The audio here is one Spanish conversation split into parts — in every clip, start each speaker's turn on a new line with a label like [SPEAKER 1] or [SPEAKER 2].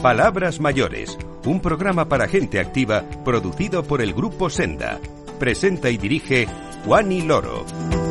[SPEAKER 1] Palabras Mayores, un programa para gente activa producido por el Grupo Senda. Presenta y dirige Juani Loro.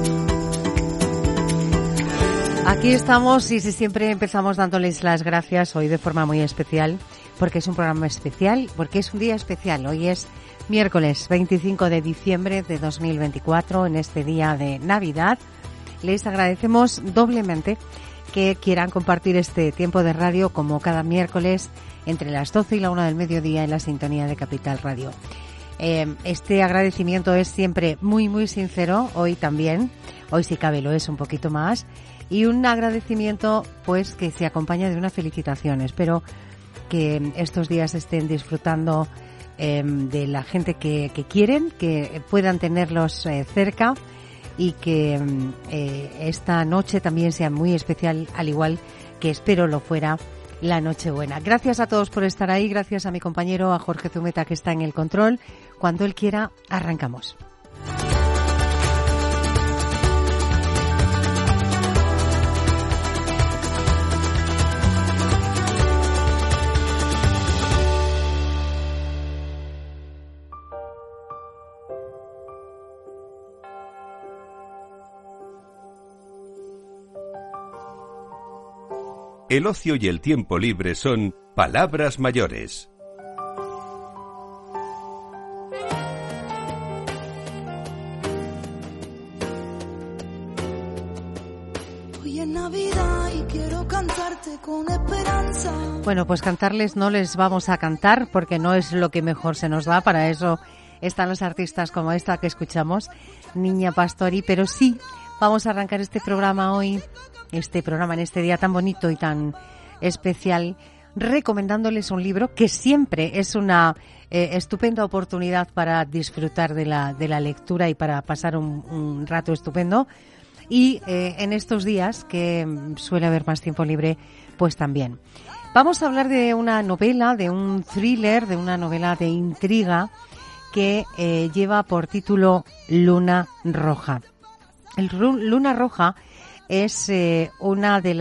[SPEAKER 2] Aquí estamos y siempre empezamos dándoles las gracias, hoy de forma muy especial, porque es un programa especial, porque es un día especial. Hoy es miércoles 25 de diciembre de 2024, en este día de Navidad. Les agradecemos doblemente que quieran compartir este tiempo de radio como cada miércoles entre las 12 y la 1 del mediodía en la sintonía de Capital Radio. Este agradecimiento es siempre muy, muy sincero, hoy también, hoy si cabe lo es un poquito más, y un agradecimiento pues que se acompaña de una felicitación. Espero que estos días estén disfrutando de la gente que quieren, que puedan tenerlos cerca, y que esta noche también sea muy especial, al igual que espero lo fuera la Nochebuena. Gracias a todos por estar ahí, gracias a mi compañero, a Jorge Zumeta, que está en el control. Cuando él quiera, arrancamos.
[SPEAKER 1] El ocio y el tiempo libre son palabras mayores.
[SPEAKER 3] Hoy es Navidad y quiero cantarte con esperanza.
[SPEAKER 2] Bueno, pues cantarles no les vamos a cantar porque no es lo que mejor se nos da. Para eso están los artistas como esta que escuchamos, Niña Pastori, pero sí vamos a arrancar este programa hoy, en este día tan bonito y tan especial, recomendándoles un libro que siempre es una estupenda oportunidad para disfrutar de la lectura y para pasar un rato estupendo. Y en estos días que suele haber más tiempo libre, pues también. Vamos a hablar de una novela, de un thriller, de una novela de intriga que lleva por título Luna Roja. Luna Roja es una de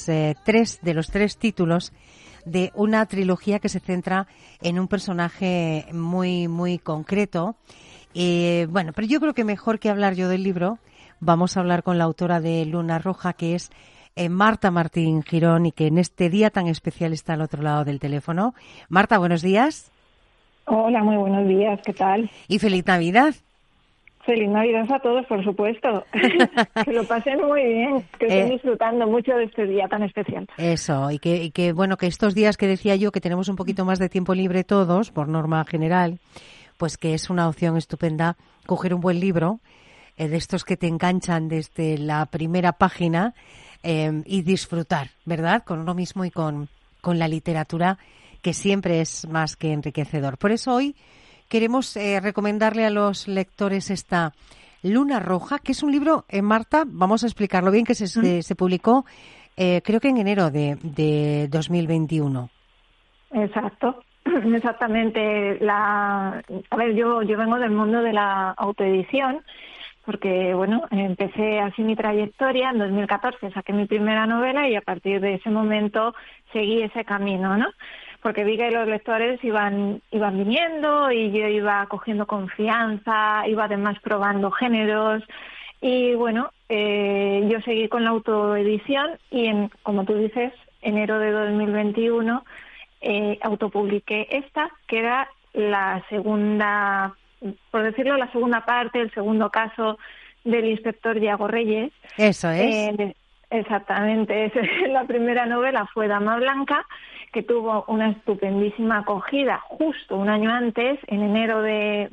[SPEAKER 2] los tres títulos de una trilogía que se centra en un personaje muy, muy concreto. Bueno, pero yo creo que mejor que hablar yo del libro, vamos a hablar con la autora de Luna Roja, que es Marta Martín Girón, y que en este día tan especial está al otro lado del teléfono. Marta, buenos días.
[SPEAKER 4] Hola, muy buenos días, ¿qué tal?
[SPEAKER 2] Y feliz Navidad.
[SPEAKER 4] Feliz Navidad a todos, por supuesto. Que lo pasen muy bien, que estén disfrutando mucho de este día tan especial.
[SPEAKER 2] Eso, y que bueno, que estos días que decía yo que tenemos un poquito más de tiempo libre todos, por norma general, pues que es una opción estupenda coger un buen libro, de estos que te enganchan desde la primera página, y disfrutar, ¿verdad? Con uno mismo y con la literatura, que siempre es más que enriquecedor. Por eso hoy queremos recomendarle a los lectores esta Luna Roja, que es un libro, Marta, vamos a explicarlo bien, que se publicó creo que en enero de 2021.
[SPEAKER 4] Exacto, exactamente. A ver, yo vengo del mundo de la autoedición, porque bueno, empecé así mi trayectoria. En 2014 saqué mi primera novela y a partir de ese momento seguí ese camino, ¿no? Porque vi que los lectores iban viniendo y yo iba cogiendo confianza, iba además probando géneros y bueno, yo seguí con la autoedición y como tú dices, enero de 2021 autopubliqué esta, que era la segunda, por decirlo, la segunda parte, el segundo caso del inspector Yago Reyes.
[SPEAKER 2] Eso es.
[SPEAKER 4] Exactamente, la primera novela fue Dama Blanca, que tuvo una estupendísima acogida justo un año antes, en enero de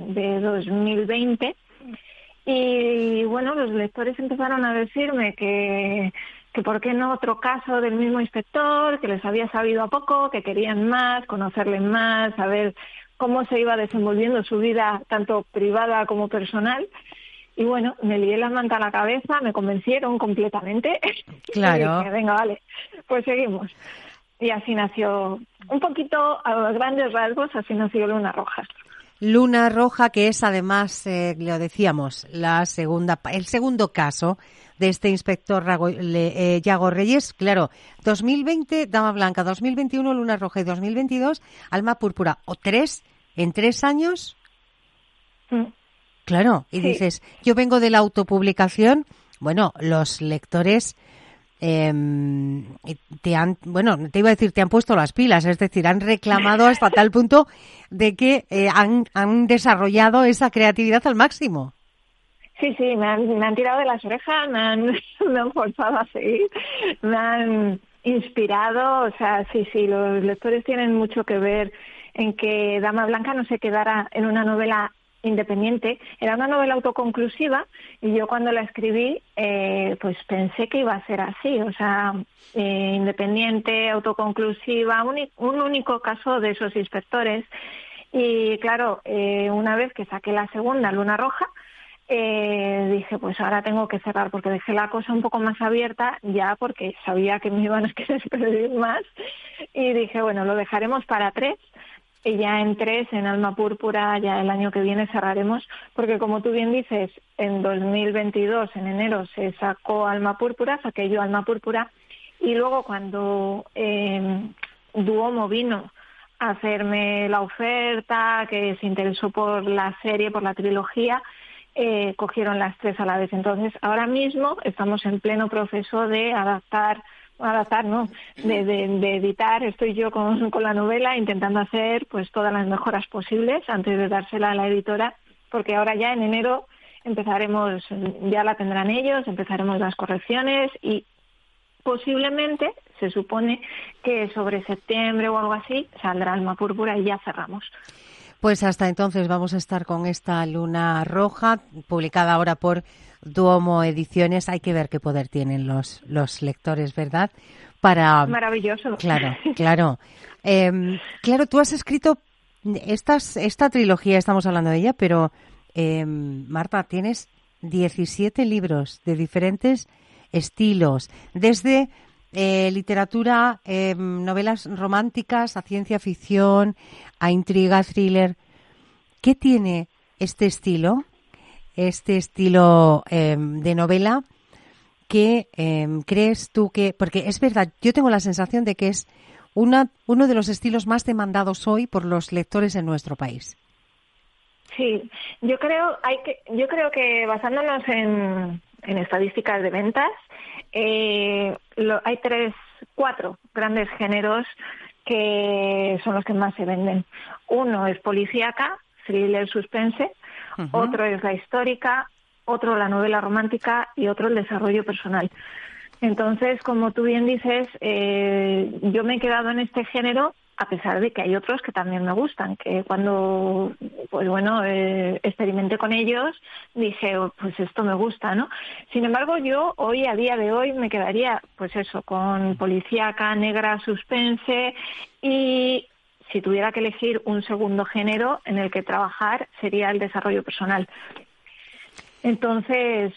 [SPEAKER 4] 2020. Y bueno, los lectores empezaron a decirme que por qué no otro caso del mismo inspector, que les había sabido a poco, que querían más, conocerle más, saber cómo se iba desenvolviendo su vida, tanto privada como personal. Y bueno, me lié la manta a la cabeza, me convencieron completamente.
[SPEAKER 2] Claro.
[SPEAKER 4] Y dije, venga, vale, pues seguimos. Y así nació, un poquito a grandes rasgos, así nació Luna Roja.
[SPEAKER 2] Luna Roja, que es además, lo decíamos, el segundo caso de este inspector Yago Reyes. Claro, 2020, Dama Blanca, 2021, Luna Roja y 2022, Alma Púrpura. ¿O en 3 años? Claro, y sí. Dices, yo vengo de la autopublicación. Bueno, los lectores te han puesto las pilas, es decir, han reclamado hasta tal punto de que han desarrollado esa creatividad al máximo.
[SPEAKER 4] Sí, me han tirado de las orejas, me han forzado a seguir, me han inspirado, o sea, sí, los lectores tienen mucho que ver en que Dama Blanca no se quedara en una novela independiente. Era una novela autoconclusiva y yo cuando la escribí pues pensé que iba a ser así, o sea, independiente, autoconclusiva, un único caso de esos inspectores. Y claro, una vez que saqué la segunda, Luna Roja, dije, pues ahora tengo que cerrar, porque dejé la cosa un poco más abierta ya porque sabía que me iban a querer pedir más, y dije, bueno, lo dejaremos para 3. Y ya en 3, en Alma Púrpura, ya el año que viene cerraremos, porque como tú bien dices, en 2022, en enero, se sacó Alma Púrpura, saqué yo Alma Púrpura, y luego cuando Duomo vino a hacerme la oferta, que se interesó por la serie, por la trilogía, cogieron las 3 a la vez. Entonces, ahora mismo estamos en pleno proceso de de editar. Estoy yo con la novela intentando hacer pues todas las mejoras posibles antes de dársela a la editora, porque ahora ya en enero empezaremos, ya la tendrán ellos, empezaremos las correcciones y posiblemente se supone que sobre septiembre o algo así saldrá Alma Púrpura y ya cerramos.
[SPEAKER 2] Pues hasta entonces vamos a estar con esta Luna Roja, publicada ahora por Duomo Ediciones. Hay que ver qué poder tienen los lectores, ¿verdad?
[SPEAKER 4] Maravilloso.
[SPEAKER 2] Claro. Claro, tú has escrito esta trilogía, estamos hablando de ella, pero Marta, tienes 17 libros de diferentes estilos, desde literatura, novelas románticas, a ciencia ficción, a intriga, thriller. ¿Qué tiene este estilo de novela que crees tú que...? Porque es verdad, yo tengo la sensación de que es uno de los estilos más demandados hoy por los lectores en nuestro país.
[SPEAKER 4] Sí, yo creo que basándonos en estadísticas de ventas, hay 4 grandes géneros que son los que más se venden. Uno es policíaca, thriller, suspense. Uh-huh. Otro es la histórica, otro la novela romántica y otro el desarrollo personal. Entonces, como tú bien dices, yo me he quedado en este género, a pesar de que hay otros que también me gustan, que cuando experimenté con ellos dije, pues esto me gusta, ¿no? Sin embargo, yo a día de hoy me quedaría, pues eso, con policíaca, negra, suspense, y si tuviera que elegir un segundo género en el que trabajar sería el desarrollo personal. Entonces,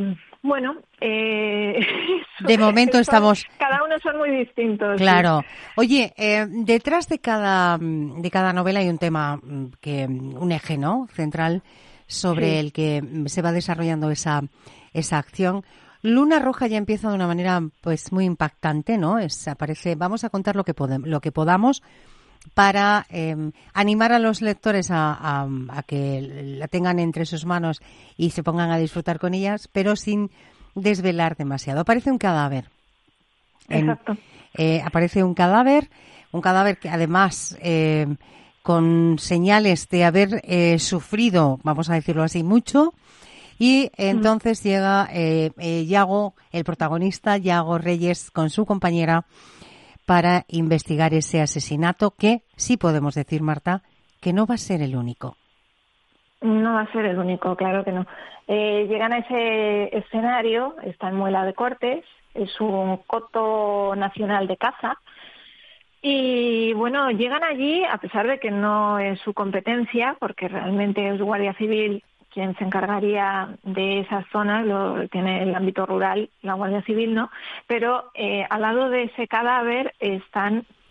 [SPEAKER 2] de momento estamos...
[SPEAKER 4] Cada uno son muy distintos.
[SPEAKER 2] Claro. Sí. Oye, detrás de cada novela hay un tema, un eje, ¿no?, central sobre el que se va desarrollando esa acción. Luna Roja ya empieza de una manera pues muy impactante, ¿no? Vamos a contar lo que podamos para animar a los lectores a que la tengan entre sus manos y se pongan a disfrutar con ellas, pero sin desvelar demasiado. Aparece un cadáver.
[SPEAKER 4] Exacto.
[SPEAKER 2] Aparece un cadáver que además con señales de haber sufrido, vamos a decirlo así, mucho, y entonces llega Yago, el protagonista, Yago Reyes, con su compañera, para investigar ese asesinato que, sí podemos decir, Marta, que no va a ser el único.
[SPEAKER 4] No va a ser el único, claro que no. Llegan a ese escenario, está en Muela de Cortes, es un coto nacional de caza, y bueno, llegan allí a pesar de que no es su competencia, porque realmente es Guardia Civil quien se encargaría de esas zonas, lo tiene el ámbito rural, la Guardia Civil, ¿no? Pero al lado de ese cadáver están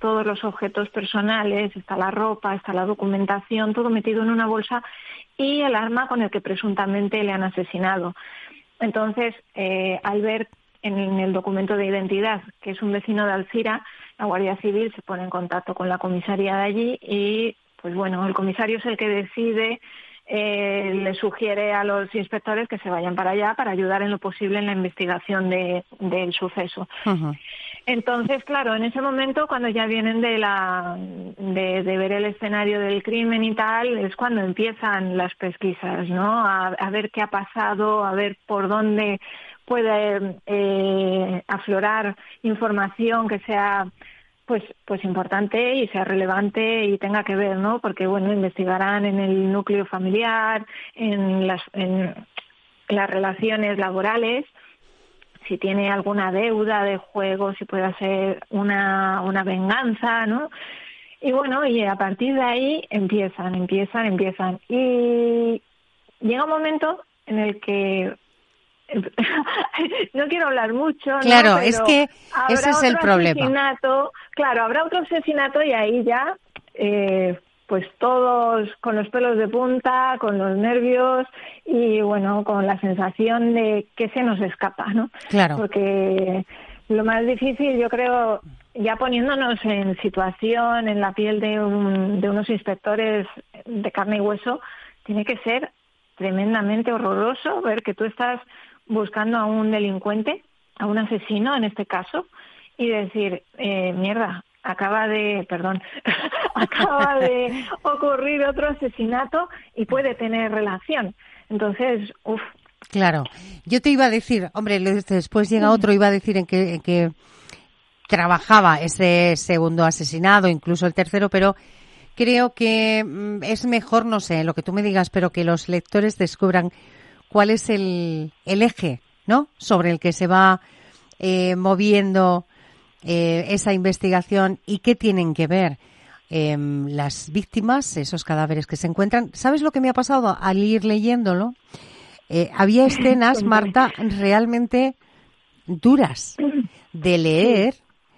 [SPEAKER 4] todos los objetos personales, está la ropa, está la documentación, todo metido en una bolsa y el arma con el que presuntamente le han asesinado. Entonces, al ver en el documento de identidad que es un vecino de Alcira, la Guardia Civil se pone en contacto con la comisaría de allí y, pues bueno, el comisario es el que decide, le sugiere a los inspectores que se vayan para allá para ayudar en lo posible en la investigación del suceso.
[SPEAKER 2] Uh-huh.
[SPEAKER 4] Entonces, claro, en ese momento, cuando ya vienen de ver el escenario del crimen y tal, es cuando empiezan las pesquisas, ¿no? A ver qué ha pasado, a ver por dónde puede aflorar información que sea pues importante y sea relevante y tenga que ver, ¿no? Porque, bueno, investigarán en el núcleo familiar, en las relaciones laborales, si tiene alguna deuda de juego, si puede hacer una venganza, ¿no? Y bueno, y a partir de ahí empiezan. Y llega un momento en el que no quiero hablar mucho,
[SPEAKER 2] claro,
[SPEAKER 4] ¿no? Pero
[SPEAKER 2] es que ese es el problema.
[SPEAKER 4] Claro, habrá otro asesinato y ahí ya, pues todos con los pelos de punta, con los nervios y, bueno, con la sensación de que se nos escapa, ¿no?
[SPEAKER 2] Claro.
[SPEAKER 4] Porque lo más difícil, yo creo, ya poniéndonos en situación, en la piel de unos inspectores de carne y hueso, tiene que ser tremendamente horroroso ver que tú estás buscando a un delincuente, a un asesino en este caso, y decir, mierda, acaba de ocurrir otro asesinato y puede tener relación. Entonces,
[SPEAKER 2] Claro, yo te iba a decir, hombre, después llega otro, iba a decir en que trabajaba ese segundo asesinado, incluso el tercero, pero creo que es mejor, no sé, lo que tú me digas, pero que los lectores descubran cuál es el eje, ¿no?, sobre el que se va moviendo esa investigación y qué tienen que ver las víctimas, esos cadáveres que se encuentran. ¿Sabes lo que me ha pasado al ir leyéndolo? Había escenas, Marta, realmente duras de leer.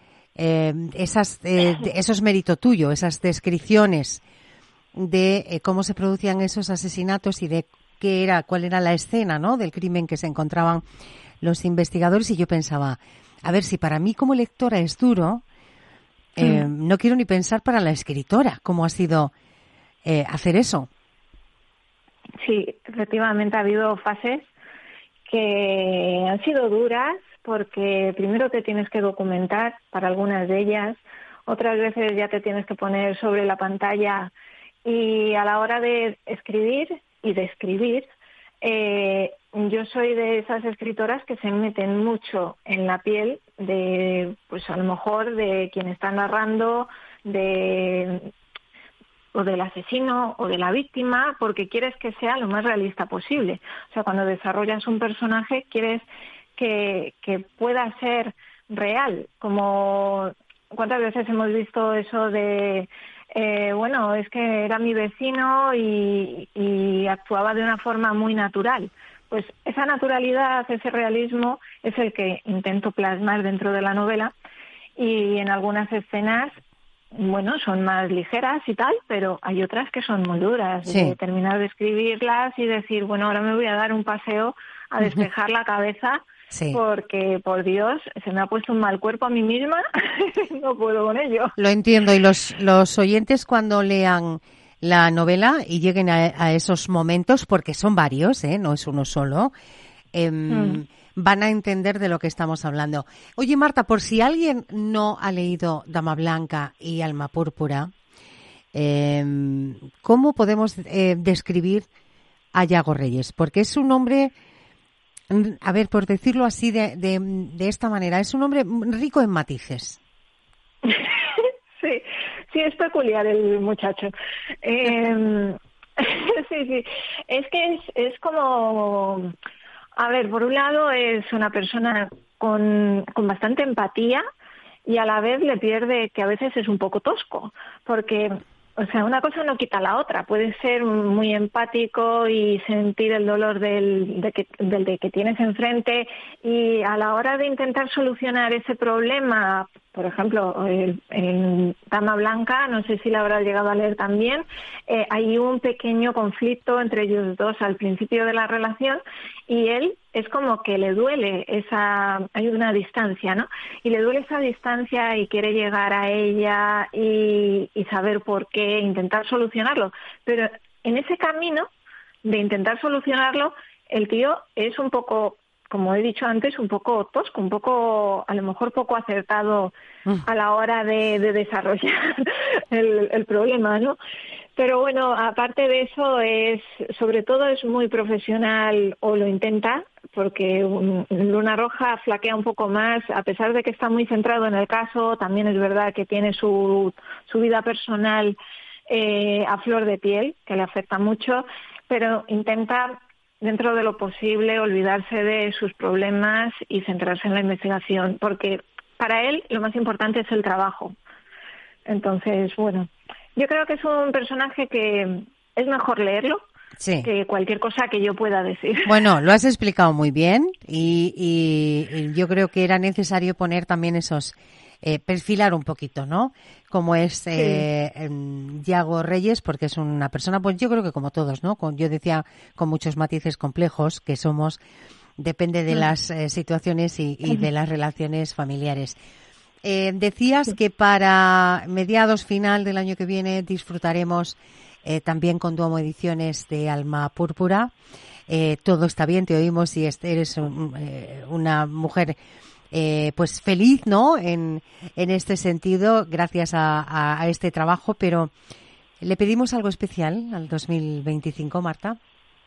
[SPEAKER 2] Eso es mérito tuyo, esas descripciones de cómo se producían esos asesinatos y de cuál era la escena, ¿no?, del crimen que se encontraban los investigadores, y yo pensaba, a ver, si para mí como lectora es duro, no quiero ni pensar para la escritora cómo ha sido hacer eso.
[SPEAKER 4] Sí, efectivamente ha habido fases que han sido duras porque primero te tienes que documentar para algunas de ellas, otras veces ya te tienes que poner sobre la pantalla y a la hora de escribir y de escribir, yo soy de esas escritoras que se meten mucho en la piel de, pues a lo mejor de quien está narrando, o del asesino o de la víctima, porque quieres que sea lo más realista posible. O sea, cuando desarrollas un personaje quieres que pueda ser real, como cuántas veces hemos visto eso de bueno, es que era mi vecino y actuaba de una forma muy natural. Pues esa naturalidad, ese realismo es el que intento plasmar dentro de la novela, y en algunas escenas, bueno, son más ligeras y tal, pero hay otras que son muy duras,
[SPEAKER 2] sí,
[SPEAKER 4] de terminar de escribirlas y decir, bueno, ahora me voy a dar un paseo a despejar la cabeza,
[SPEAKER 2] sí,
[SPEAKER 4] porque, por Dios, se me ha puesto un mal cuerpo a mí misma, no puedo con ello.
[SPEAKER 2] Lo entiendo, y los oyentes cuando lean la novela y lleguen a esos momentos, porque son varios, no es uno solo, van a entender de lo que estamos hablando. Oye, Marta, por si alguien no ha leído Dama Blanca y Alma Púrpura, ¿cómo podemos describir a Yago Reyes? Porque es un hombre, a ver, por decirlo así de esta manera, es un hombre rico en matices.
[SPEAKER 4] Sí, es peculiar el muchacho. Sí, es que es como, a ver, por un lado es una persona con bastante empatía y a la vez le pierde, que a veces es un poco tosco, porque O sea, una cosa no quita la otra. Puedes ser muy empático y sentir el dolor del de que tienes enfrente, y a la hora de intentar solucionar ese problema, por ejemplo, en Dama Blanca, no sé si la habrás llegado a leer también, hay un pequeño conflicto entre ellos dos al principio de la relación, y él es como que le duele hay una distancia, ¿no? Y le duele esa distancia y quiere llegar a ella y saber por qué, intentar solucionarlo. Pero en ese camino de intentar solucionarlo, el tío es un poco, como he dicho antes, un poco tosco, un poco, a lo mejor poco acertado a la hora de desarrollar el problema, ¿no? Pero bueno, aparte de eso, sobre todo es muy profesional, o lo intenta, porque Luna Roja flaquea un poco más, a pesar de que está muy centrado en el caso. También es verdad que tiene su vida personal a flor de piel, que le afecta mucho, pero intenta, dentro de lo posible, olvidarse de sus problemas y centrarse en la investigación, porque para él lo más importante es el trabajo. Entonces, bueno, yo creo que es un personaje que es mejor leerlo que cualquier cosa que yo pueda decir.
[SPEAKER 2] Bueno, lo has explicado muy bien, y yo creo que era necesario poner también esos, perfilar un poquito, ¿no? Como es Yago Reyes, porque es una persona, pues yo creo que como todos, ¿no? Yo decía, con muchos matices complejos que somos, depende de las situaciones y de las relaciones familiares. Decías que para mediados final del año que viene disfrutaremos también con Duomo Ediciones de Alma Púrpura. Todo está bien, te oímos, y eres una mujer pues feliz, ¿no? En este sentido, gracias a este trabajo. Pero ¿le pedimos algo especial al 2025, Marta?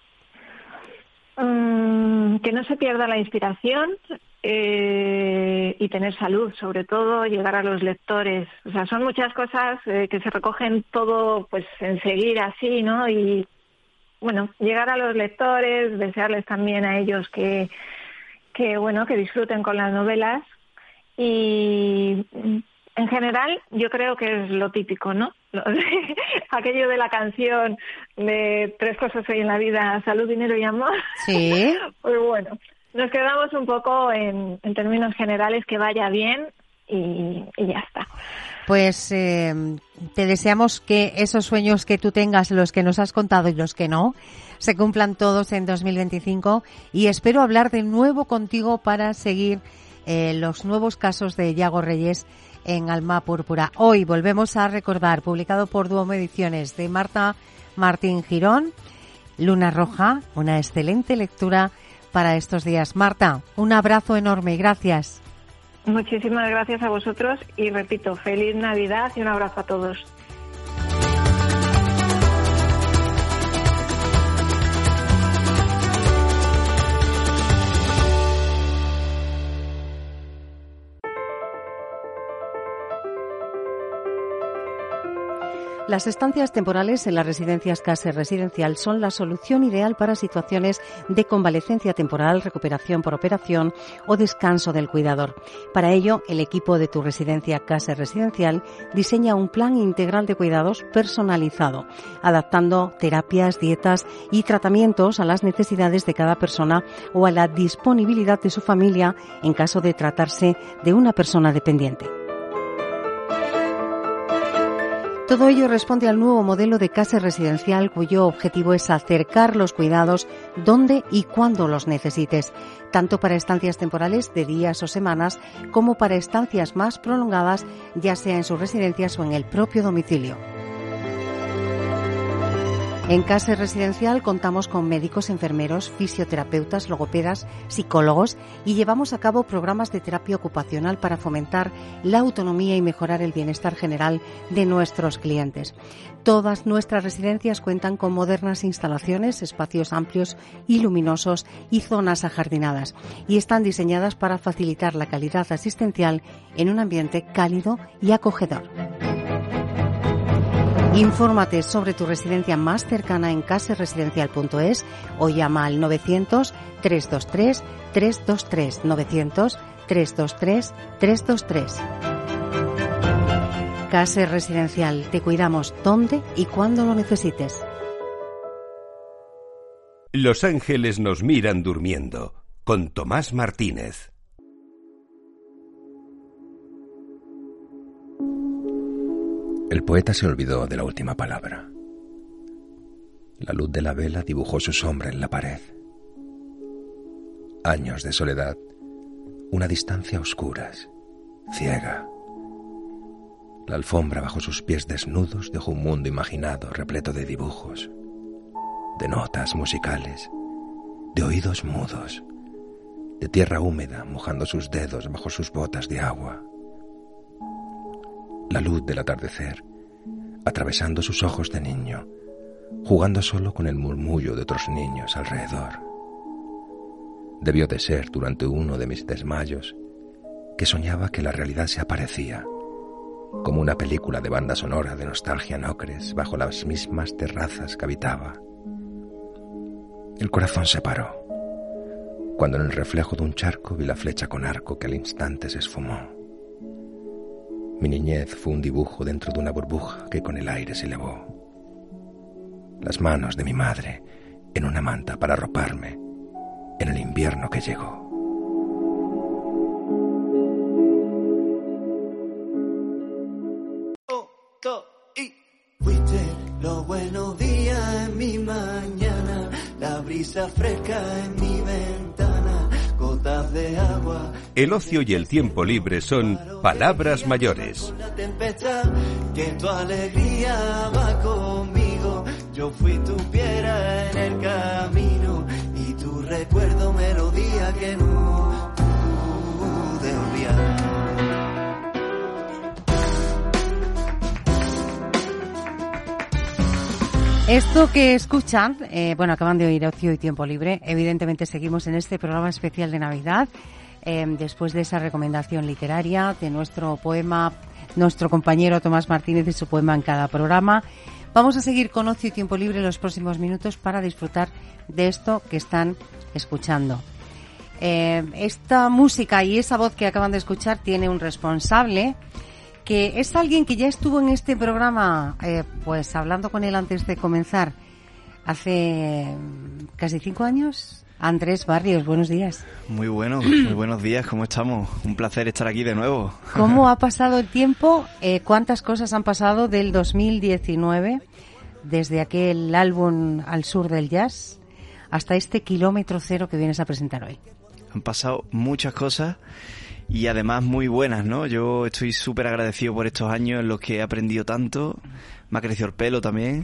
[SPEAKER 4] Que no se pierda la inspiración y tener salud, sobre todo, llegar a los lectores. O sea, son muchas cosas que se recogen todo pues enseguida, así, ¿no? Y bueno, llegar a los lectores, desearles también a ellos que disfruten con las novelas, y en general yo creo que es lo típico, ¿no? Aquello de la canción de 3 cosas hay en la vida: salud, dinero y amor.
[SPEAKER 2] Sí.
[SPEAKER 4] Pues bueno, nos quedamos un poco en términos generales, que vaya bien y ya está.
[SPEAKER 2] Pues te deseamos que esos sueños que tú tengas, los que nos has contado y los que no, se cumplan todos en 2025, y espero hablar de nuevo contigo para seguir los nuevos casos de Yago Reyes en Alma Púrpura. Hoy volvemos a recordar, publicado por Duomo Ediciones, de Marta Martín Girón, Luna Roja, una excelente lectura para estos días. Marta, un abrazo enorme y gracias.
[SPEAKER 4] Muchísimas gracias a vosotros, y repito, feliz Navidad y un abrazo a todos.
[SPEAKER 2] Las estancias temporales en las residencias Caser Residencial son la solución ideal para situaciones de convalecencia temporal, recuperación por operación o descanso del cuidador. Para ello, el equipo de tu residencia Caser Residencial diseña un plan integral de cuidados personalizado, adaptando terapias, dietas y tratamientos a las necesidades de cada persona o a la disponibilidad de su familia en caso de tratarse de una persona dependiente. Todo ello responde al nuevo modelo de Caser Residencial, cuyo objetivo es acercar los cuidados donde y cuando los necesites, tanto para estancias temporales de días o semanas como para estancias más prolongadas, ya sea en sus residencias o en el propio domicilio. En Caser Residencial contamos con médicos, enfermeros, fisioterapeutas, logopedas, psicólogos, y llevamos a cabo programas de terapia ocupacional para fomentar la autonomía y mejorar el bienestar general de nuestros clientes. Todas nuestras residencias cuentan con modernas instalaciones, espacios amplios y luminosos y zonas ajardinadas, y están diseñadas para facilitar la calidad asistencial en un ambiente cálido y acogedor. Infórmate sobre tu residencia más cercana en caserresidencial.es o llama al 900 323 323 900 323 323. Case Residencial. Te cuidamos donde y cuando lo necesites.
[SPEAKER 1] Los ángeles nos miran durmiendo, con Tomás Martínez.
[SPEAKER 5] El poeta se olvidó de la última palabra. La luz de la vela dibujó su sombra en la pared. Años de soledad, una distancia a oscuras, ciega. La alfombra bajo sus pies desnudos dejó un mundo imaginado repleto de dibujos, de notas musicales, de oídos mudos, de tierra húmeda mojando sus dedos bajo sus botas de agua. La luz del atardecer, atravesando sus ojos de niño, jugando solo con el murmullo de otros niños alrededor. Debió de ser durante uno de mis desmayos que soñaba que la realidad se aparecía, como una película de banda sonora de nostalgia en ocres bajo las mismas terrazas que habitaba. El corazón se paró, cuando en el reflejo de un charco vi la flecha con arco que al instante se esfumó. Mi niñez fue un dibujo dentro de una burbuja que con el aire se elevó. Las manos de mi madre en una manta para arroparme en el invierno que llegó.
[SPEAKER 6] Fuiste los buenos días en mi mañana, la brisa fresca en mi ventana, gotas de agua.
[SPEAKER 1] El ocio y el tiempo libre son palabras mayores.
[SPEAKER 6] La tempestad, que tu alegría va conmigo. Yo fui tu piedra en el camino y tu recuerdo melodía que no pude olvidar.
[SPEAKER 2] Esto que escuchan, acaban de oír Ocio y Tiempo Libre. Evidentemente seguimos en este programa especial de Navidad, después de esa recomendación literaria de nuestro poema, nuestro compañero Tomás Martínez y su poema en cada programa. Vamos a seguir con Ocio y Tiempo Libre los próximos minutos para disfrutar de esto que están escuchando. Esta música y esa voz que acaban de escuchar tiene un responsable, que es alguien que ya estuvo en este programa, hablando con él antes de comenzar, hace casi 5 años. Andrés Barrios, buenos días.
[SPEAKER 7] Muy buenos días, ¿cómo estamos? Un placer estar aquí de nuevo.
[SPEAKER 2] ¿Cómo ha pasado el tiempo? ¿Cuántas cosas han pasado del 2019, desde aquel álbum Al Sur del Jazz, hasta este kilómetro cero que vienes a presentar hoy?
[SPEAKER 7] Han pasado muchas cosas. Y además muy buenas, ¿no? Yo estoy súper agradecido por estos años en los que he aprendido tanto. Me ha crecido el pelo también.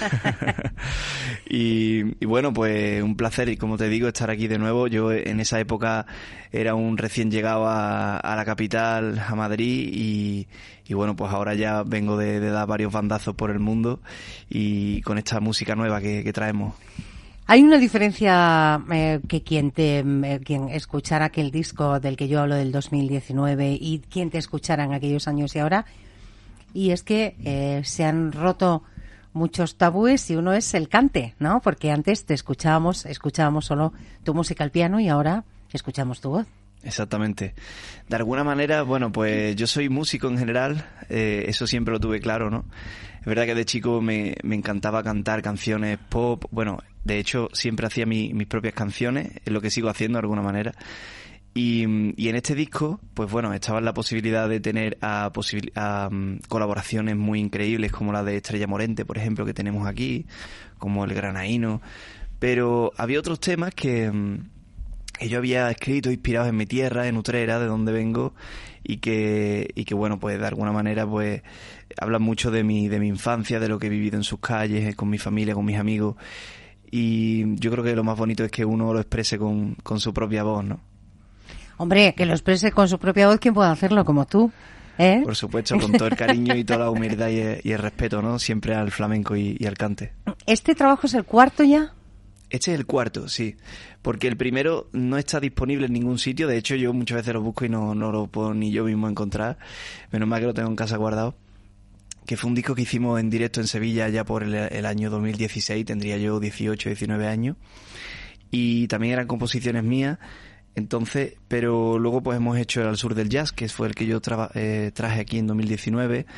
[SPEAKER 7] y bueno, pues un placer, y como te digo, estar aquí de nuevo. Yo en esa época era un recién llegado a la capital, a Madrid, y bueno, pues ahora ya vengo de dar varios bandazos por el mundo y con esta música nueva que traemos.
[SPEAKER 2] Hay una diferencia que quien escuchara aquel disco del que yo hablo del 2019 y quien te escuchara en aquellos años y ahora, y es que se han roto muchos tabúes y uno es el cante, ¿no? Porque antes escuchábamos solo tu música al piano y ahora escuchamos tu voz.
[SPEAKER 7] Exactamente. De alguna manera, bueno, pues yo soy músico en general, eso siempre lo tuve claro, ¿no? Es verdad que de chico me encantaba cantar canciones pop, bueno, de hecho siempre hacía mis propias canciones, es lo que sigo haciendo de alguna manera. Y en este disco, pues bueno, estaba la posibilidad de tener colaboraciones muy increíbles como la de Estrella Morente, por ejemplo, que tenemos aquí, como El Granaíno, pero había otros temas que yo había escrito inspirados en mi tierra, en Utrera, de donde vengo, y que bueno, pues de alguna manera pues hablan mucho de mi infancia, de lo que he vivido en sus calles, con mi familia, con mis amigos, y yo creo que lo más bonito es que uno lo exprese con su propia voz, ¿no?
[SPEAKER 2] Hombre, que lo exprese con su propia voz, ¿quién puede hacerlo como tú?
[SPEAKER 7] Por supuesto, con todo el cariño y toda la humildad y el respeto, ¿no? Siempre al flamenco y al cante.
[SPEAKER 2] ¿Este trabajo es el cuarto ya?
[SPEAKER 7] Este es el cuarto, sí, porque el primero no está disponible en ningún sitio. De hecho, yo muchas veces lo busco y no lo puedo ni yo mismo encontrar. Menos mal que lo tengo en casa guardado. Que fue un disco que hicimos en directo en Sevilla ya por el año 2016. Tendría yo 18, 19 años. Y también eran composiciones mías. Entonces, pero luego pues hemos hecho el Al Sur del Jazz, que fue el que yo traje aquí en 2019.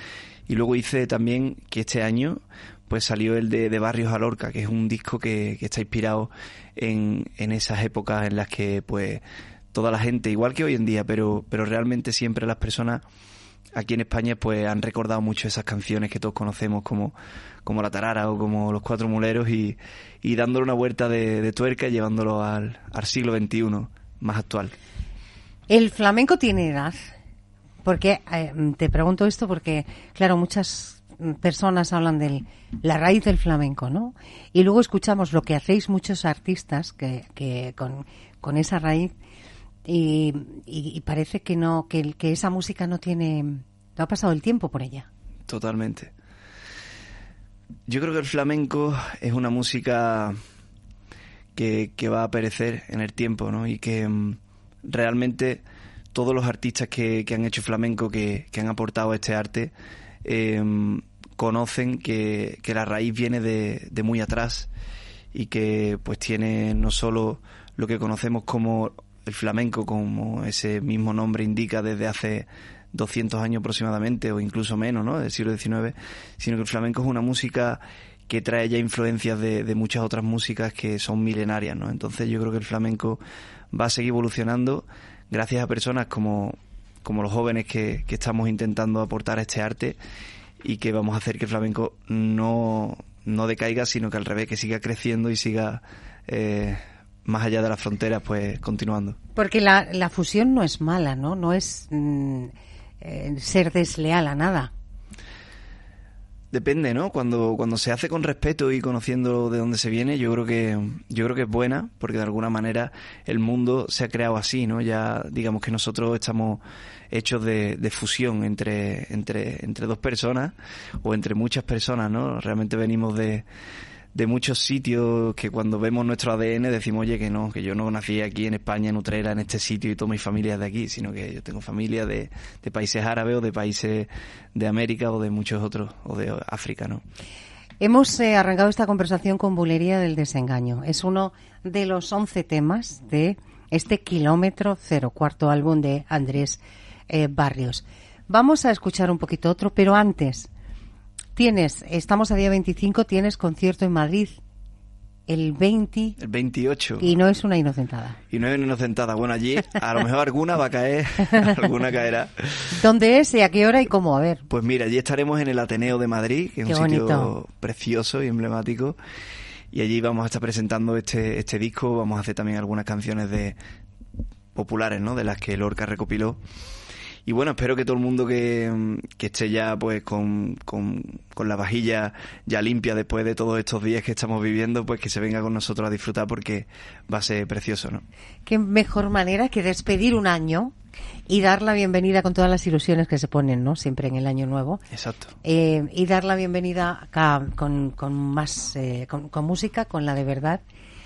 [SPEAKER 7] Y luego hice también que este año pues salió el de Barrios a Lorca, que es un disco que está inspirado en esas épocas en las que pues toda la gente, igual que hoy en día, pero realmente siempre las personas aquí en España pues han recordado mucho esas canciones que todos conocemos como La Tarara o como Los Cuatro Muleros y dándole una vuelta de tuerca y llevándolo al siglo XXI más actual.
[SPEAKER 2] ¿El flamenco tiene edad? Porque te pregunto esto porque, claro, muchas personas hablan de la raíz del flamenco, ¿no? Y luego escuchamos lo que hacéis muchos artistas que con esa raíz y parece que no, que esa música no ha pasado el tiempo por ella.
[SPEAKER 7] Totalmente. Yo creo que el flamenco es una música que va a perecer en el tiempo, ¿no? Y que realmente todos los artistas que han hecho flamenco, que han aportado a este arte, conocen que la raíz viene de muy atrás y que pues tiene no solo lo que conocemos como el flamenco, como ese mismo nombre indica, desde hace 200 años aproximadamente o incluso menos, ¿no?, del siglo XIX, sino que el flamenco es una música que trae ya influencias de muchas otras músicas que son milenarias, ¿no? Entonces yo creo que el flamenco va a seguir evolucionando gracias a personas como los jóvenes que estamos intentando aportar a este arte y que vamos a hacer que el flamenco no decaiga, sino que al revés, que siga creciendo y siga más allá de las fronteras, pues continuando.
[SPEAKER 2] Porque la fusión no es mala, ¿no? No es ser desleal a nada.
[SPEAKER 7] Depende, ¿no? Cuando se hace con respeto y conociendo de dónde se viene, yo creo que es buena, porque de alguna manera el mundo se ha creado así, ¿no? Ya digamos que nosotros estamos hechos de fusión entre dos personas o entre muchas personas, ¿no? Realmente venimos de muchos sitios que cuando vemos nuestro ADN decimos, oye, que yo no nací aquí en España, en Utrera, en este sitio y toda mi familia es de aquí, sino que yo tengo familia de países árabes o de países de América o de muchos otros, o de África, ¿no?
[SPEAKER 2] Hemos arrancado esta conversación con Bulería del Desengaño. Es uno de los 11 temas de este Kilómetro Cero, cuarto álbum de Andrés Barrios. Vamos a escuchar un poquito otro, pero antes... estamos a día 25, tienes concierto en Madrid el
[SPEAKER 7] 28.
[SPEAKER 2] Y no es una inocentada.
[SPEAKER 7] Bueno, allí a lo mejor alguna va a caer, alguna caerá.
[SPEAKER 2] ¿Dónde es y a qué hora y cómo? A ver.
[SPEAKER 7] Pues mira, allí estaremos en el Ateneo de Madrid, que es un sitio precioso y emblemático. Y allí vamos a estar presentando este disco. Vamos a hacer también algunas canciones populares, ¿no?, de las que Lorca recopiló. Y bueno, espero que todo el mundo que esté ya pues con la vajilla ya limpia después de todos estos días que estamos viviendo, pues que se venga con nosotros a disfrutar, porque va a ser precioso, ¿no? Qué mejor manera que despedir un año y dar la bienvenida con todas las ilusiones que se ponen, ¿no?, siempre en el año nuevo. Exacto. Y dar la bienvenida acá con más con música, con la de verdad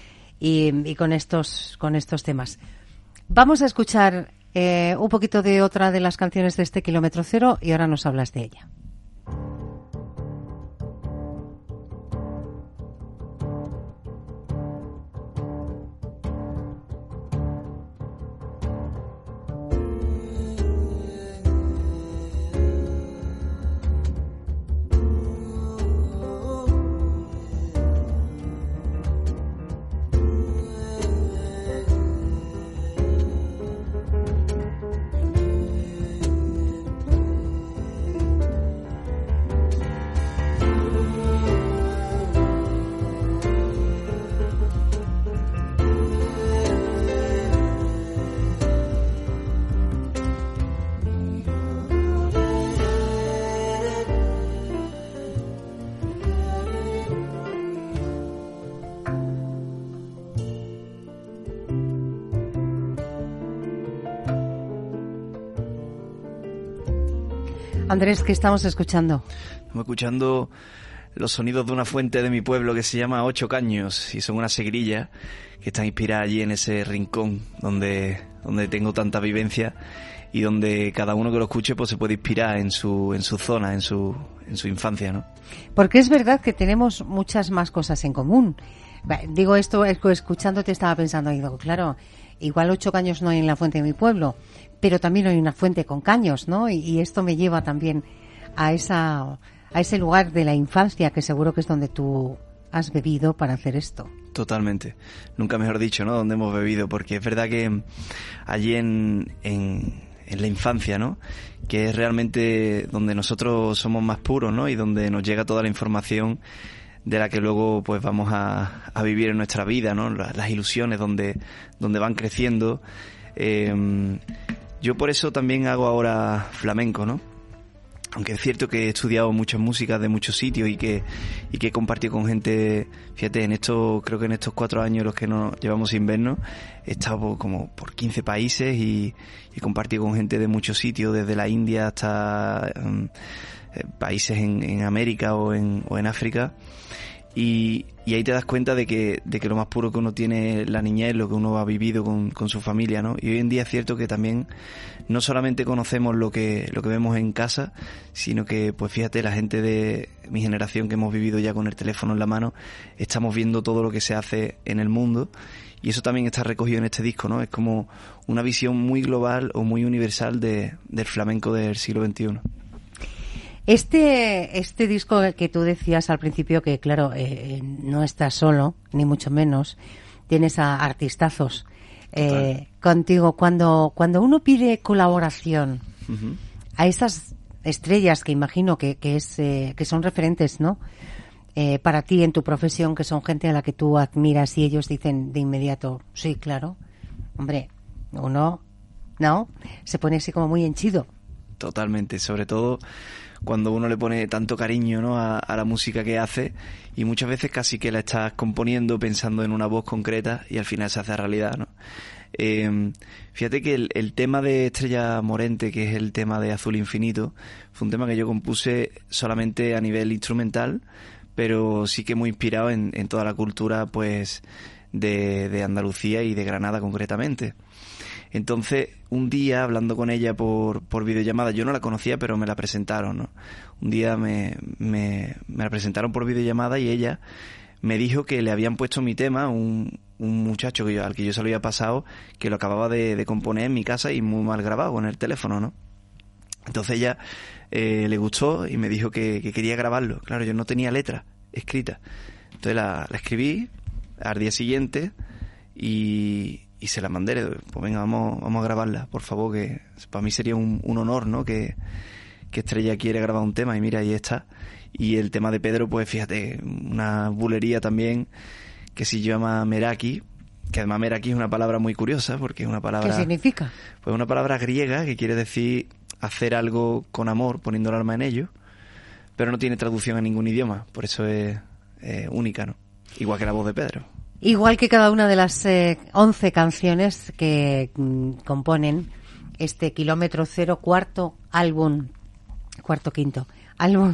[SPEAKER 7] y con estos temas. Vamos a escuchar un poquito de otra de las canciones de este Kilómetro Cero y ahora nos hablas de ella. Andrés, ¿qué estamos escuchando? Estamos escuchando los sonidos de una fuente de mi pueblo que se llama Ocho Caños, y son una seguirilla que está inspirada allí en ese rincón donde tengo tanta vivencia y donde cada uno que lo escuche pues se puede inspirar en su zona, en su infancia, ¿no? Porque es verdad que tenemos muchas más cosas en común. Digo esto, escuchándote estaba pensando, digo, claro, igual 8 caños no hay en la fuente de mi pueblo, pero también hay una fuente con caños, ¿no? Y esto me lleva también
[SPEAKER 2] a ese lugar de la infancia, que seguro que es donde tú has bebido para hacer esto.
[SPEAKER 7] Totalmente. Nunca mejor dicho, ¿no? Donde hemos bebido, porque es verdad que allí en la infancia, ¿no? Que es realmente donde nosotros somos más puros, ¿no? Y donde nos llega toda la información de la que luego pues vamos a vivir en nuestra vida, ¿no? Las ilusiones donde van creciendo. Yo por eso también hago ahora flamenco, ¿no? Aunque es cierto que he estudiado muchas músicas de muchos sitios y que he compartido con gente, fíjate, creo que en estos 4 años los que nos llevamos sin vernos, he estado como por 15 países y he compartido con gente de muchos sitios, desde la India hasta países en América o en África. Y ahí te das cuenta de que lo más puro que uno tiene es la niñez, lo que uno ha vivido con su familia, ¿no? Y hoy en día es cierto que también no solamente conocemos lo que vemos en casa, sino que, pues fíjate, la gente de mi generación que hemos vivido ya con el teléfono en la mano, estamos viendo todo lo que se hace en el mundo, y eso también está recogido en este disco, ¿no? Es como una visión muy global o muy universal del flamenco del siglo XXI.
[SPEAKER 2] Este disco que tú decías al principio, que claro, no estás solo, ni mucho menos, tienes a artistazos contigo. Cuando uno pide colaboración a esas estrellas que imagino que son referentes, ¿no? Para ti en tu profesión, que son gente a la que tú admiras, y ellos dicen de inmediato, sí, claro, hombre, uno, ¿no? Se pone así como muy henchido.
[SPEAKER 7] Totalmente, sobre todo cuando uno le pone tanto cariño, ¿no? a la música que hace, y muchas veces casi que la estás componiendo pensando en una voz concreta y al final se hace realidad, ¿no? Fíjate que el tema de Estrella Morente, que es el tema de Azul Infinito, fue un tema que yo compuse solamente a nivel instrumental, pero sí que muy inspirado en toda la cultura pues de Andalucía y de Granada concretamente. Entonces, un día, hablando con ella por videollamada, yo no la conocía, pero me la presentaron, ¿no? Un día me la presentaron por videollamada y ella me dijo que le habían puesto mi tema, un muchacho al que yo se lo había pasado, que lo acababa de componer en mi casa y muy mal grabado con el teléfono, ¿no? Entonces ella le gustó y me dijo que quería grabarlo. Claro, yo no tenía letra escrita. Entonces la escribí al día siguiente y se la mandé. Pues venga, vamos a grabarla, por favor, que para mí sería un honor, ¿no? Que Estrella quiere grabar un tema, y mira, ahí está. Y el tema de Pedro, pues fíjate, una bulería también que se llama Meraki, que además Meraki es una palabra muy curiosa, porque es una palabra...
[SPEAKER 2] ¿Qué significa?
[SPEAKER 7] Pues una palabra griega que quiere decir hacer algo con amor, poniendo el alma en ello, pero no tiene traducción a ningún idioma, por eso es única, ¿no? Igual que la voz de Pedro.
[SPEAKER 2] Igual que cada una de las 11 canciones que componen este Kilómetro Cero, quinto álbum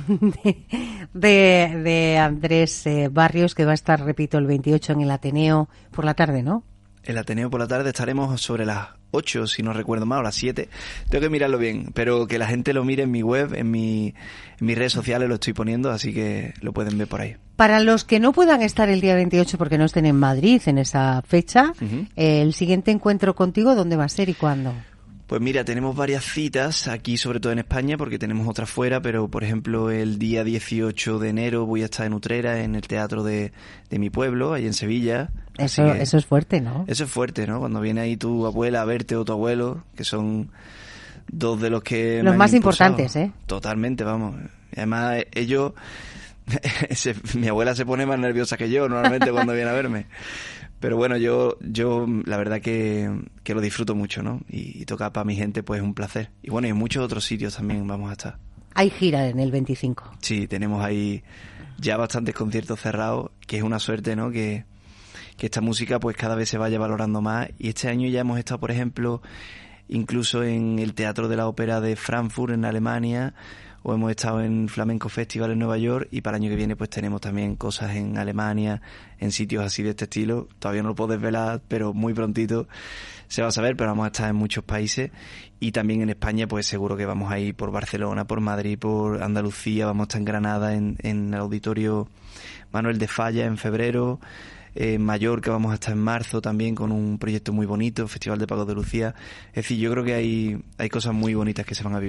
[SPEAKER 2] de Andrés Barrios, que va a estar, repito, el 28 en el Ateneo por la tarde, ¿no?
[SPEAKER 7] El Ateneo por la tarde estaremos sobre las 8, si no recuerdo mal, o las 7. Tengo que mirarlo bien, pero que la gente lo mire en mi web, en mis redes sociales lo estoy poniendo, así que lo pueden ver por ahí.
[SPEAKER 2] Para los que no puedan estar el día 28 porque no estén en Madrid en esa fecha, el siguiente encuentro contigo, ¿dónde va a ser y cuándo?
[SPEAKER 7] Pues mira, tenemos varias citas aquí, sobre todo en España, porque tenemos otras fuera, pero por ejemplo el día 18 de enero voy a estar en Utrera, en el teatro de mi pueblo, ahí en Sevilla.
[SPEAKER 2] Eso es fuerte, ¿no?
[SPEAKER 7] Eso es fuerte, ¿no? Cuando viene ahí tu abuela a verte o tu abuelo, que son dos de los que...
[SPEAKER 2] Los más importantes, ¿eh?
[SPEAKER 7] Totalmente, vamos. Además, ellos... mi abuela se pone más nerviosa que yo normalmente cuando viene a verme. Pero bueno, yo la verdad que lo disfruto mucho, ¿no? Y tocar para mi gente pues es un placer. Y bueno, y en muchos otros sitios también vamos a estar.
[SPEAKER 2] Hay gira en el 25.
[SPEAKER 7] Sí, tenemos ahí ya bastantes conciertos cerrados, que es una suerte, ¿no? Que esta música pues cada vez se vaya valorando más. Y este año ya hemos estado, por ejemplo, incluso en el Teatro de la Ópera de Frankfurt, en Alemania, o hemos estado en Flamenco Festival en Nueva York, y para el año que viene pues tenemos también cosas en Alemania, en sitios así de este estilo. Todavía no lo puedo desvelar, pero muy prontito se va a saber, pero vamos a estar en muchos países. Y también en España pues seguro que vamos a ir por Barcelona, por Madrid, por Andalucía, vamos a estar en Granada, en el Auditorio Manuel de Falla en febrero, en Mallorca vamos a estar en marzo también con un proyecto muy bonito, Festival de Pago de Lucía. Es decir, yo creo que hay cosas muy bonitas que se van a vivir.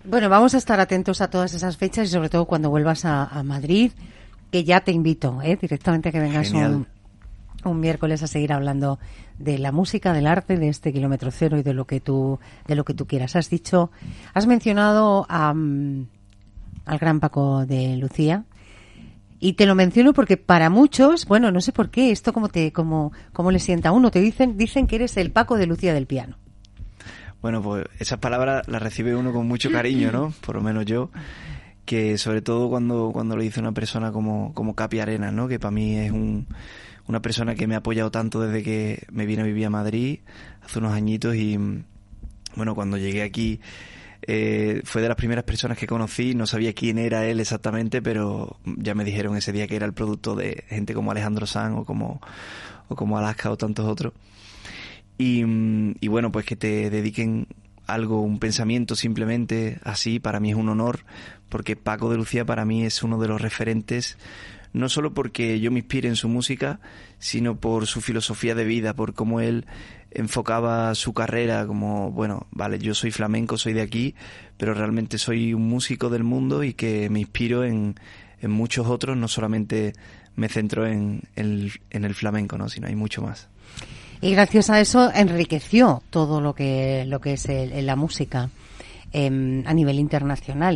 [SPEAKER 2] Bueno, vamos a estar atentos a todas esas fechas y sobre todo cuando vuelvas a Madrid, que ya te invito directamente a que vengas un miércoles a seguir hablando de la música, del arte, de este kilómetro cero y de lo que tú quieras. Has mencionado al gran Paco de Lucía. Y te lo menciono porque para muchos, bueno, no sé por qué, esto cómo le sienta a uno, dicen que eres el Paco de Lucía del piano.
[SPEAKER 7] Bueno, pues esas palabras las recibe uno con mucho cariño, ¿no? Por lo menos yo, que sobre todo cuando lo dice una persona como Capi Arenas, ¿no? Que para mí es una persona que me ha apoyado tanto desde que me vine a vivir a Madrid hace unos añitos y, bueno, cuando llegué aquí fue de las primeras personas que conocí. No sabía quién era él exactamente, pero ya me dijeron ese día que era el producto de gente como Alejandro Sanz o como Alaska o tantos otros. Y bueno, pues que te dediquen algo, un pensamiento simplemente así, para mí es un honor, porque Paco de Lucía para mí es uno de los referentes, no solo porque yo me inspire en su música, sino por su filosofía de vida, por cómo él enfocaba su carrera como, bueno, vale, yo soy flamenco, soy de aquí, pero realmente soy un músico del mundo y que me inspiro en muchos otros, no solamente me centro en el flamenco, ¿no? Sino hay mucho más.
[SPEAKER 2] Y gracias a eso enriqueció todo lo que es la música a nivel internacional.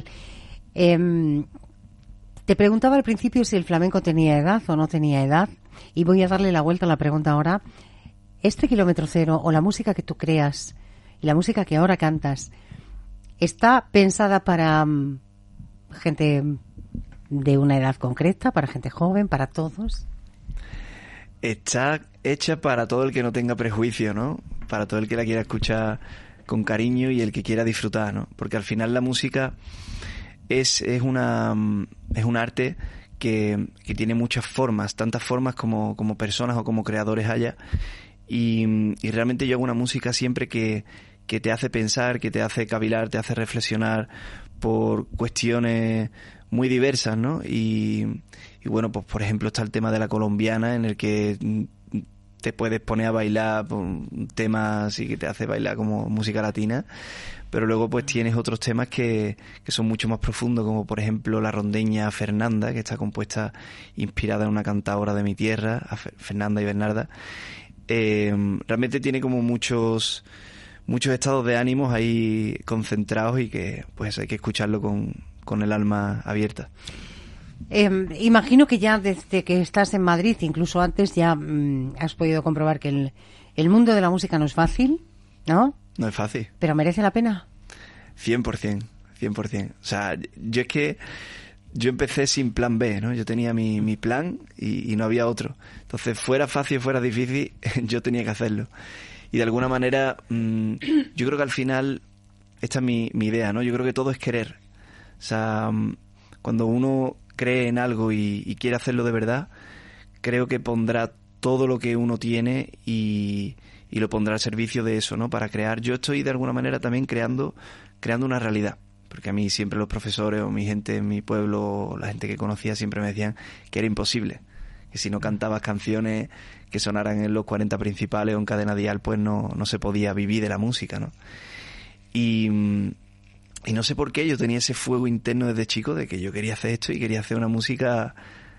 [SPEAKER 2] Te preguntaba al principio si el flamenco tenía edad o no tenía edad, y voy a darle la vuelta a la pregunta ahora. ¿Este kilómetro cero o la música que tú creas y la música que ahora cantas está pensada para gente de una edad concreta, para gente joven, para todos?
[SPEAKER 7] Está hecha para todo el que no tenga prejuicio, ¿no? Para todo el que la quiera escuchar con cariño y el que quiera disfrutar, ¿no? Porque al final la música es un arte que tiene muchas formas, tantas formas como personas o como creadores haya, y realmente yo hago una música siempre que te hace pensar, que te hace cavilar, te hace reflexionar por cuestiones muy diversas, ¿no? Y bueno, pues por ejemplo está el tema de la colombiana, en el que te puedes poner a bailar por un tema así que te hace bailar como música latina, pero luego pues tienes otros temas que son mucho más profundos, como por ejemplo la rondeña Fernanda, que está compuesta, inspirada en una cantadora de mi tierra, Fernanda y Bernarda. Realmente tiene como muchos estados de ánimos ahí concentrados y que pues hay que escucharlo con el alma abierta.
[SPEAKER 2] Imagino que ya desde que estás en Madrid, incluso antes, ya has podido comprobar que el mundo de la música no es fácil, ¿no?
[SPEAKER 7] No es fácil.
[SPEAKER 2] ¿Pero merece la pena?
[SPEAKER 7] 100%. O sea, yo empecé sin plan B, ¿no? Yo tenía mi plan y no había otro. Entonces, fuera fácil, fuera difícil, yo tenía que hacerlo. Y de alguna manera, yo creo que al final, esta es mi idea, ¿no? Yo creo que todo es querer. O sea, cuando uno cree en algo y quiere hacerlo de verdad, creo que pondrá todo lo que uno tiene y lo pondrá al servicio de eso, ¿no? Para crear. Yo estoy de alguna manera también creando una realidad, porque a mí siempre los profesores o mi gente en mi pueblo, la gente que conocía, siempre me decían que era imposible, que si no cantabas canciones que sonaran en los 40 principales o en cadena dial, pues no se podía vivir de la música, ¿no? Y no sé por qué yo tenía ese fuego interno desde chico de que yo quería hacer esto y quería hacer una música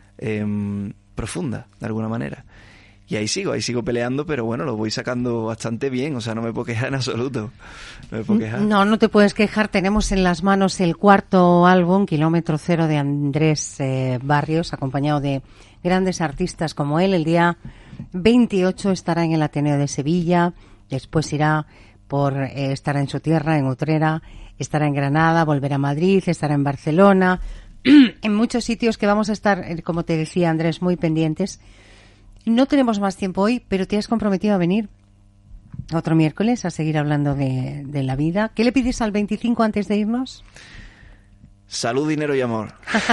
[SPEAKER 7] profunda, de alguna manera. Y ahí sigo peleando, pero bueno, lo voy sacando bastante bien, o sea, no me puedo quejar en absoluto. No me puedo quejar.
[SPEAKER 2] No te puedes quejar. Tenemos en las manos el cuarto álbum, Kilómetro Cero, de Andrés Barrios, acompañado de grandes artistas como él. El día 28 estará en el Ateneo de Sevilla, después irá estará en su tierra, en Utrera, estará en Granada, volverá a Madrid, estará en Barcelona, en muchos sitios que vamos a estar, como te decía Andrés, muy pendientes. No tenemos más tiempo hoy, pero te has comprometido a venir otro miércoles a seguir hablando de la vida. ¿Qué le pides al 25 antes de irnos?
[SPEAKER 7] Salud, dinero y amor.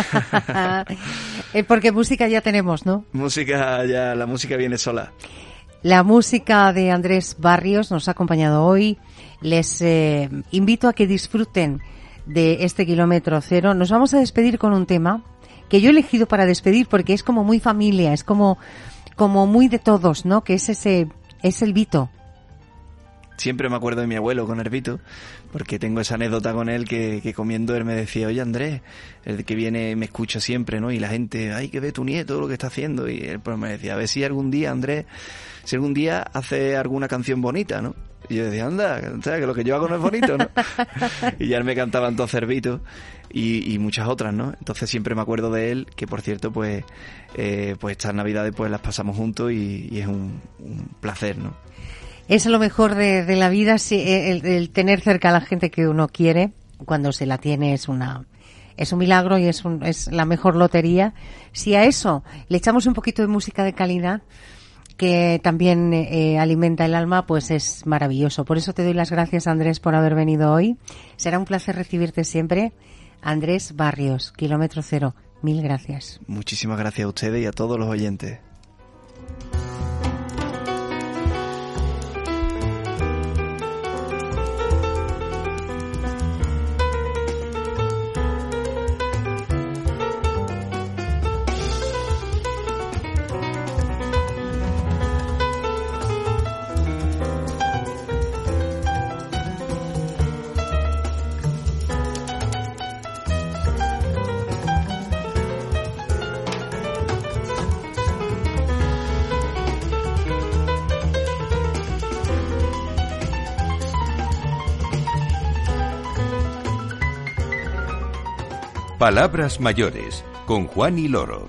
[SPEAKER 2] Porque música ya tenemos, ¿no?
[SPEAKER 7] La música viene sola.
[SPEAKER 2] La música de Andrés Barrios nos ha acompañado hoy. Les invito a que disfruten de este Kilómetro Cero. Nos vamos a despedir con un tema que yo he elegido para despedir porque es como muy familia, es como muy de todos, ¿no? Que es el Vito.
[SPEAKER 7] siempre me acuerdo de mi abuelo con Hervito, porque tengo esa anécdota con él que comiendo él me decía, oye Andrés, el que viene me escucha siempre, ¿no? Y la gente, ay, que ve tu nieto lo que está haciendo. Y él pues me decía, a ver si algún día, Andrés, si algún día hace alguna canción bonita, ¿no? Y yo decía, anda, ¿sabes? Que lo que yo hago no es bonito, ¿no? Y ya él me cantaba entonces Hervito y muchas otras, ¿no? Entonces siempre me acuerdo de él, que por cierto, pues estas Navidades pues las pasamos juntos y es un placer, ¿no?
[SPEAKER 2] Es lo mejor de la vida, sí, el tener cerca a la gente que uno quiere. Cuando se la tiene es un milagro y es la mejor lotería. Si a eso le echamos un poquito de música de calidad, que también alimenta el alma, pues es maravilloso. Por eso te doy las gracias, Andrés, por haber venido hoy. Será un placer recibirte siempre. Andrés Barrios, Kilómetro Cero. Mil gracias.
[SPEAKER 7] Muchísimas gracias a ustedes y a todos los oyentes.
[SPEAKER 1] Palabras mayores, con Juan y Loro.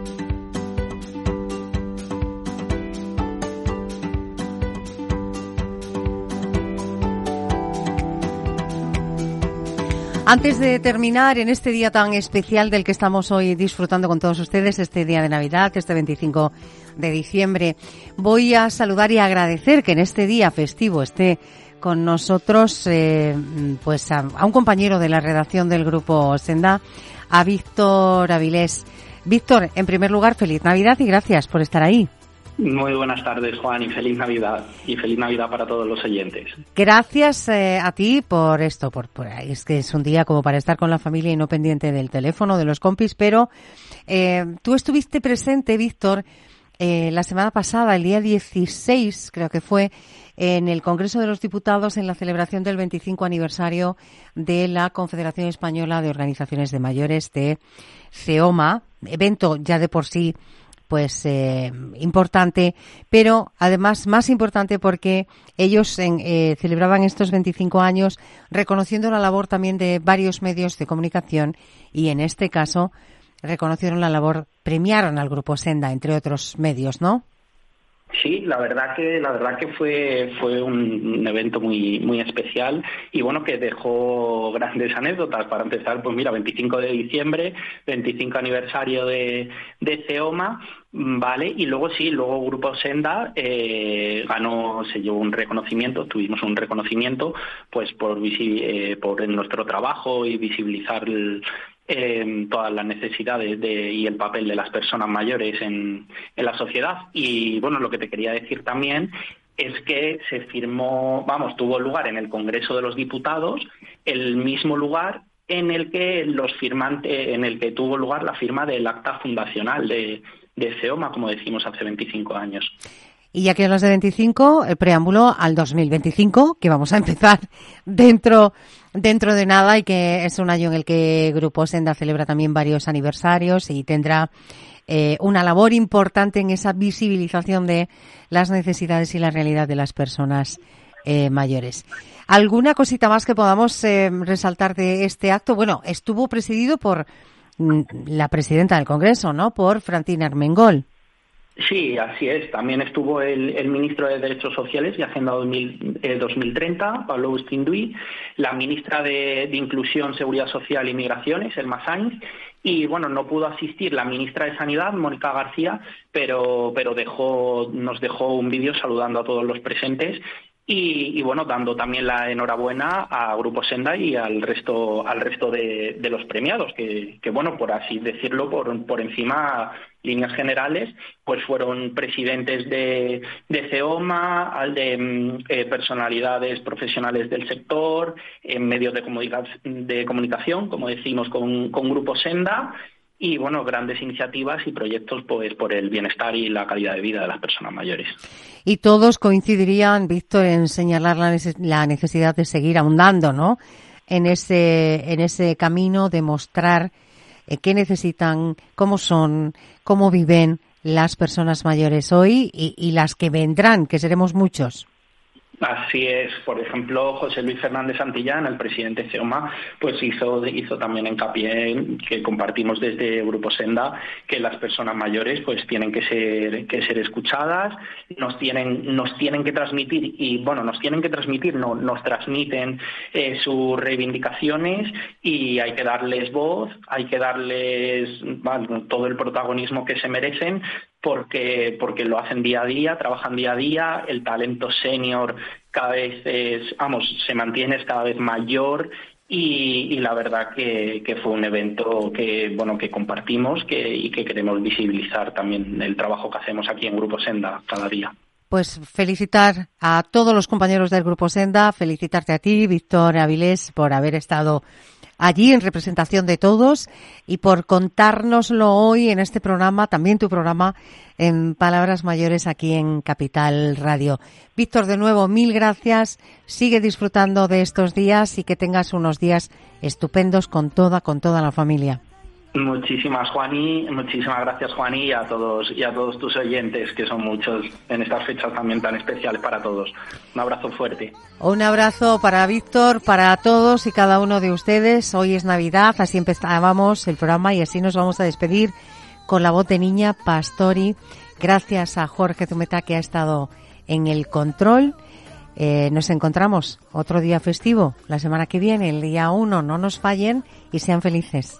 [SPEAKER 2] Antes de terminar en este día tan especial del que estamos hoy disfrutando con todos ustedes, este día de Navidad, este 25 de diciembre, voy a saludar y agradecer que en este día festivo esté con nosotros pues a un compañero de la redacción del Grupo Senda, a Víctor Avilés. Víctor, en primer lugar, feliz Navidad y gracias por estar ahí.
[SPEAKER 8] Muy buenas tardes, Juan, y feliz Navidad para todos los oyentes.
[SPEAKER 2] Gracias a ti por esto, es que es un día como para estar con la familia y no pendiente del teléfono, de los compis, pero tú estuviste presente, Víctor, la semana pasada, el día 16, creo que fue, en el Congreso de los Diputados, en la celebración del 25 aniversario de la Confederación Española de Organizaciones de Mayores, de CEOMA, evento ya de por sí pues importante, pero además más importante porque ellos celebraban estos 25 años reconociendo la labor también de varios medios de comunicación y en este caso reconocieron la labor, premiaron al Grupo Senda, entre otros medios, ¿no?
[SPEAKER 8] Sí, la verdad que fue un evento muy especial y bueno, que dejó grandes anécdotas. Para empezar, pues mira, 25 de diciembre, 25 aniversario de CEOMA, vale, y luego Grupo Senda se llevó un reconocimiento, tuvimos un reconocimiento pues por nuestro trabajo y visibilizar todas las necesidades y el papel de las personas mayores en la sociedad. Y bueno, lo que te quería decir también es que tuvo lugar en el Congreso de los Diputados el mismo lugar en el que tuvo lugar la firma del acta fundacional de CEOMA, como decimos, hace 25 años.
[SPEAKER 2] Y ya que hablas de 25, el preámbulo al 2025, que vamos a empezar dentro de nada y que es un año en el que Grupo Senda celebra también varios aniversarios y tendrá una labor importante en esa visibilización de las necesidades y la realidad de las personas mayores. ¿Alguna cosita más que podamos resaltar de este acto? Bueno, estuvo presidido por la presidenta del Congreso, ¿no? Por Francina Armengol.
[SPEAKER 8] Sí, así es. También estuvo el ministro de Derechos Sociales y Agenda 2030, Pablo Agustín Duy, la ministra de Inclusión, Seguridad Social y Migraciones, Elma Sainz, y bueno, no pudo asistir la ministra de Sanidad, Mónica García, pero nos dejó un vídeo saludando a todos los presentes y bueno, dando también la enhorabuena a Grupo Senda y al resto de los premiados, que bueno, por así decirlo, por encima, líneas generales, pues fueron presidentes de CEOMA, de personalidades profesionales del sector, en medios de comunicación, como decimos, con Grupo Senda, y bueno, grandes iniciativas y proyectos pues por el bienestar y la calidad de vida de las personas mayores.
[SPEAKER 2] Y todos coincidirían, Víctor, en señalar la necesidad de seguir ahondando, ¿no?, en ese camino de mostrar qué necesitan, cómo son, cómo viven las personas mayores hoy y las que vendrán, que seremos muchos.
[SPEAKER 8] Así es. Por ejemplo, José Luis Fernández Santillán, el presidente CEOMA, pues hizo también hincapié en que compartimos desde Grupo Senda que las personas mayores pues tienen que ser escuchadas, nos tienen que transmitir nos transmiten sus reivindicaciones y hay que darles voz, hay que darles todo el protagonismo que se merecen, porque lo hacen día a día, trabajan día a día, el talento senior cada vez se mantiene cada vez mayor y la verdad que fue un evento que compartimos y que queremos visibilizar también el trabajo que hacemos aquí en Grupo Senda cada día.
[SPEAKER 2] Pues felicitar a todos los compañeros del Grupo Senda, felicitarte a ti, Víctor Avilés, por haber estado allí en representación de todos y por contárnoslo hoy en este programa, también tu programa en Palabras Mayores aquí en Capital Radio. Víctor, de nuevo, mil gracias. Sigue disfrutando de estos días y que tengas unos días estupendos con toda la familia.
[SPEAKER 8] Muchísimas gracias, Juani, y a todos tus oyentes, que son muchos en estas fechas también tan especiales para todos. Un abrazo fuerte.
[SPEAKER 2] Un abrazo para Víctor, para todos y cada uno de ustedes. Hoy es Navidad, así empezábamos el programa y así nos vamos a despedir con la voz de Niña Pastori. Gracias a Jorge Zumeta, que ha estado en el control. Nos encontramos otro día festivo, la semana que viene, el día 1. No nos fallen y sean felices.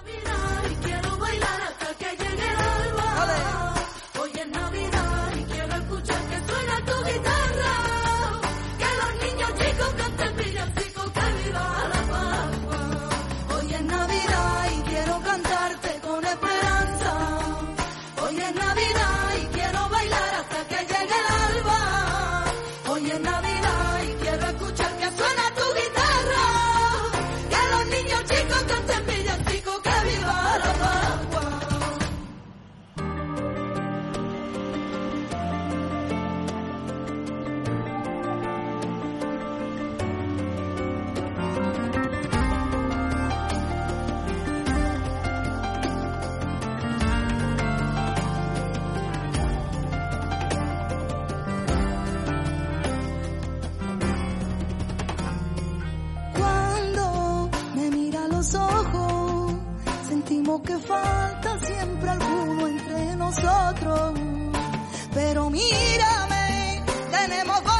[SPEAKER 3] Que falta siempre alguno entre nosotros, pero mírame, tenemos